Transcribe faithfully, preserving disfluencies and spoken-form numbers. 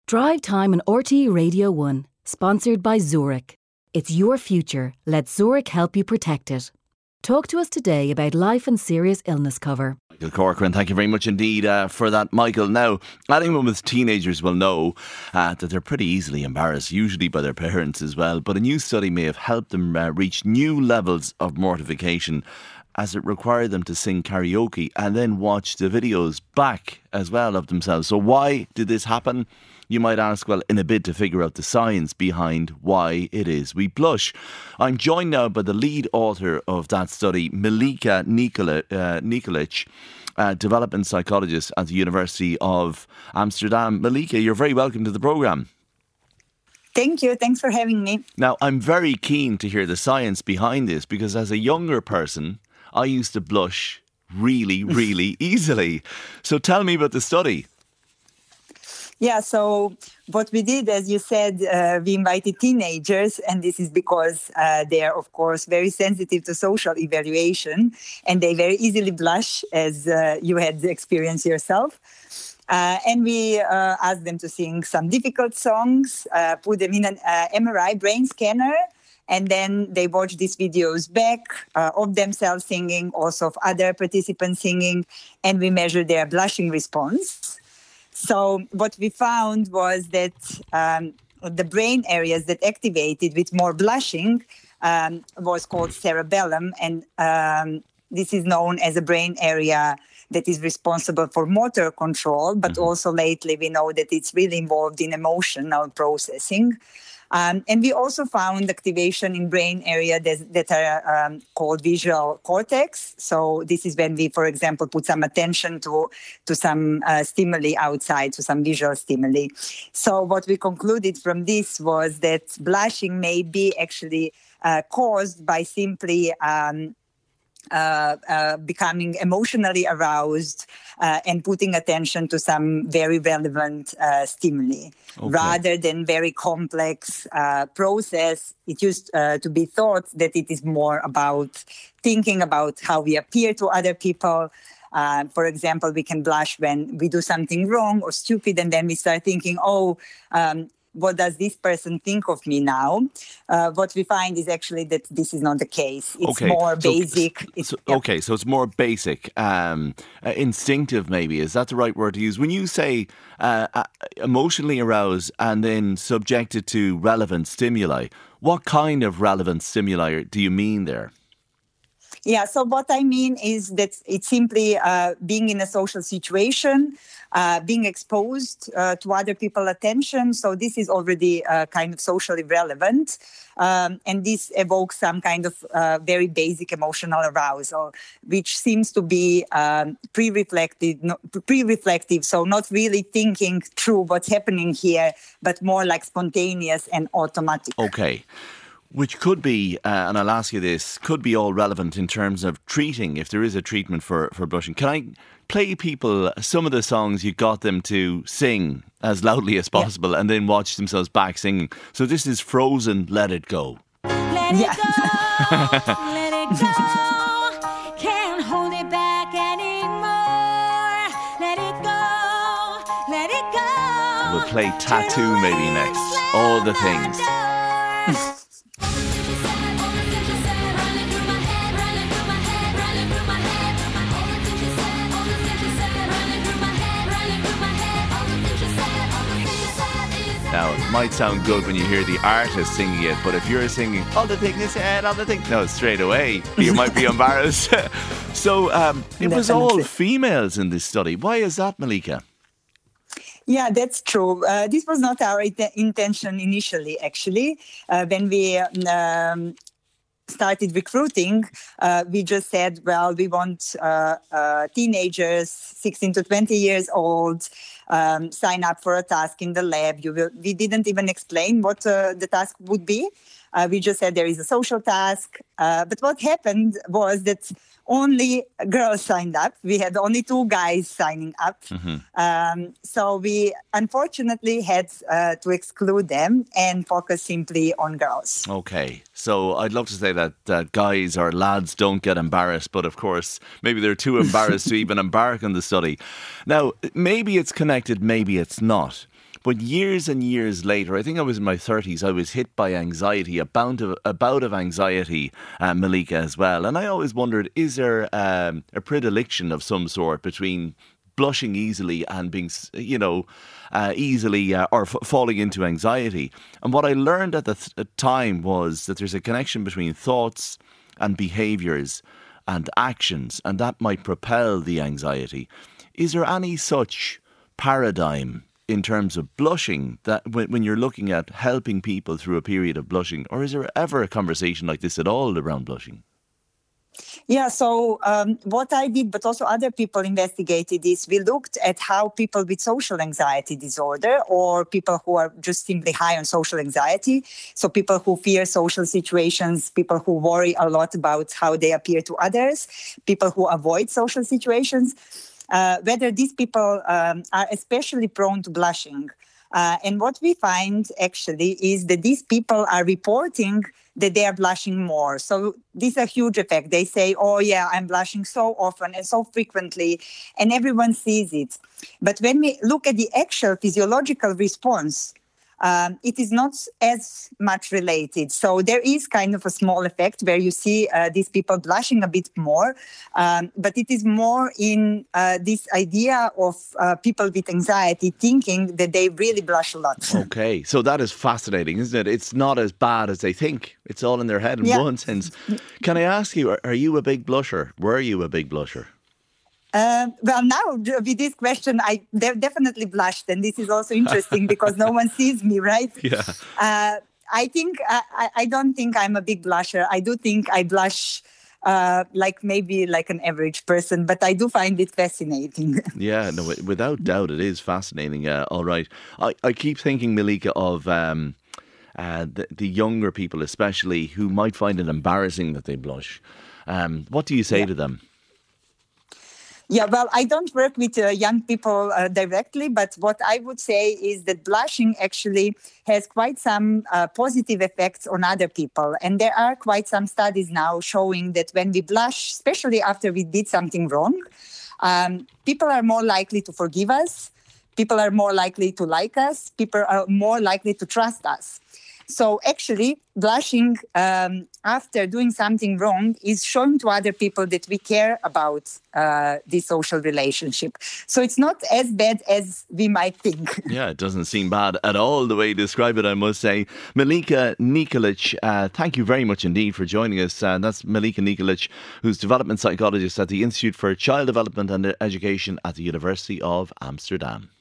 Drive Time on R T E Radio one, sponsored by Zurich. It's your future. Let Zurich help you protect it. Talk to us today about life and serious illness cover. Michael Corcoran, thank you very much indeed uh, for that, Michael. Now, anyone with teenagers will know uh, that they're pretty easily embarrassed, usually by their parents as well. But a new study may have helped them uh, reach new levels of mortification, as it required them to sing karaoke and then watch the videos back as well of themselves. So why did this happen? You might ask, well, in a bid to figure out the science behind why it is we blush. I'm joined now by the lead author of that study, Milika Nikolic, uh, Nikolic, uh, development psychologist at the University of Amsterdam. Milika, you're very welcome to the programme. Thank you. Thanks for having me. Now, I'm very keen to hear the science behind this, because as a younger person, I used to blush really, really easily. So tell me about the study. Yeah, so what we did, as you said, uh, we invited teenagers, and this is because uh, they are, of course, very sensitive to social evaluation, and they very easily blush, as uh, you had experienced yourself. Uh, and we uh, asked them to sing some difficult songs, uh, put them in an uh, M R I brain scanner, and then they watch these videos back uh, of themselves singing, also of other participants singing, and we measure their blushing response. So what we found was that um, the brain areas that activated with more blushing um, was called cerebellum, and um, this is known as a brain area that is responsible for motor control, but mm-hmm. also lately we know that it's really involved in emotional processing. Um, and we also found activation in brain areas that, that are um, called visual cortex. So this is when we, for example, put some attention to, to some uh, stimuli outside, to some visual stimuli. So what we concluded from this was that blushing may be actually uh, caused by simply um, Uh, uh, becoming emotionally aroused uh, and putting attention to some very relevant uh, stimuli, okay. rather than very complex uh, process. It used uh, to be thought that it is more about thinking about how we appear to other people. Uh, for example, we can blush when we do something wrong or stupid, and then we start thinking, oh, um, what does this person think of me now? Uh, what we find is actually that this is not the case. It's okay. more so, basic. It's, so, yeah. Okay, so it's more basic, um, uh, instinctive maybe. Is that the right word to use? When you say uh, uh, emotionally aroused and then subjected to relevant stimuli, what kind of relevant stimuli do you mean there? Yeah, so what I mean is that it's simply uh, being in a social situation, uh, being exposed uh, to other people's attention. So this is already uh, kind of socially relevant. Um, and this evokes some kind of uh, very basic emotional arousal, which seems to be um, pre-reflective, no, pre-reflective, so not really thinking through what's happening here, but more like spontaneous and automatic. Okay. Which could be, uh, and I'll ask you this, could be all relevant in terms of treating, if there is a treatment for, for blushing. Can I play people some of the songs you got them to sing as loudly as possible, yeah. and then watch themselves back singing? So this is Frozen, Let It Go. Let it yeah. go, let it go, can't hold it back anymore. Let it go, let it go. We'll play Tattoo maybe next. All the things. Now, it might sound good when you hear the artist singing it, but if you're singing all the things you said, all the things, no, straight away, you might be embarrassed. So um, it was all females in this study. Why is that, Milika? Yeah, that's true. Uh, this was not our it- intention initially, actually. Uh, when we um, started recruiting, uh, we just said, well, we want uh, uh, teenagers, sixteen to twenty years old, um, sign up for a task in the lab. You will, we didn't even explain what uh, the task would be. Uh, we just said there is a social task. Uh, but what happened was that only girls signed up. We had only two guys signing up. Mm-hmm. Um, so we unfortunately had uh, to exclude them and focus simply on girls. Okay. So I'd love to say that, that guys or lads don't get embarrassed, but of course, maybe they're too embarrassed to even embark on the study. Now, maybe it's connected, maybe it's not. But years and years later, I think I was in my thirties, I was hit by anxiety, a bout of, a bout of anxiety, uh, Malika, as well. And I always wondered, is there um, a predilection of some sort between blushing easily and being, you know, uh, easily uh, or f- falling into anxiety? And what I learned at the th- at time was that there's a connection between thoughts and behaviours and actions, and that might propel the anxiety. Is there any such paradigm in terms of blushing, that when, when you're looking at helping people through a period of blushing, or is there ever a conversation like this at all around blushing? Yeah, so um, what I did, but also other people investigated this, we looked at how people with social anxiety disorder, or people who are just simply high on social anxiety, so people who fear social situations, people who worry a lot about how they appear to others, people who avoid social situations, uh, whether these people um, are especially prone to blushing. Uh, and what we find actually is that these people are reporting that they are blushing more. So this is a huge effect. They say, oh yeah, I'm blushing so often and so frequently, and everyone sees it. But when we look at the actual physiological response, um, it is not as much related. So there is kind of a small effect where you see uh, these people blushing a bit more, um, but it is more in uh, this idea of uh, people with anxiety thinking that they really blush a lot. Okay, so that is fascinating, isn't it? It's not as bad as they think. It's all in their head in Yeah. one sense. Can I ask you, are, are you a big blusher? Were you a big blusher? Uh, well, now with this question, I de- definitely blushed, and this is also interesting because no one sees me, right? Yeah. Uh, I think I, I- I don't think I'm a big blusher. I do think I blush uh, like maybe like an average person, but I do find it fascinating. Yeah, no, wi- without doubt, it is fascinating. Uh, all right. I, I keep thinking, Malika, of um, uh, the, the younger people, especially, who might find it embarrassing that they blush. Um, what do you say Yeah. to them? Yeah, well, I don't work with uh, young people uh, directly, but what I would say is that blushing actually has quite some uh, positive effects on other people. And there are quite some studies now showing that when we blush, especially after we did something wrong, um, people are more likely to forgive us, people are more likely to like us, people are more likely to trust us. So actually, blushing um, after doing something wrong is showing to other people that we care about uh, this social relationship. So it's not as bad as we might think. Yeah, it doesn't seem bad at all the way you describe it, I must say. Malika Nikolic, uh, thank you very much indeed for joining us. Uh, that's Malika Nikolic, who's development psychologist at the Institute for Child Development and Education at the University of Amsterdam.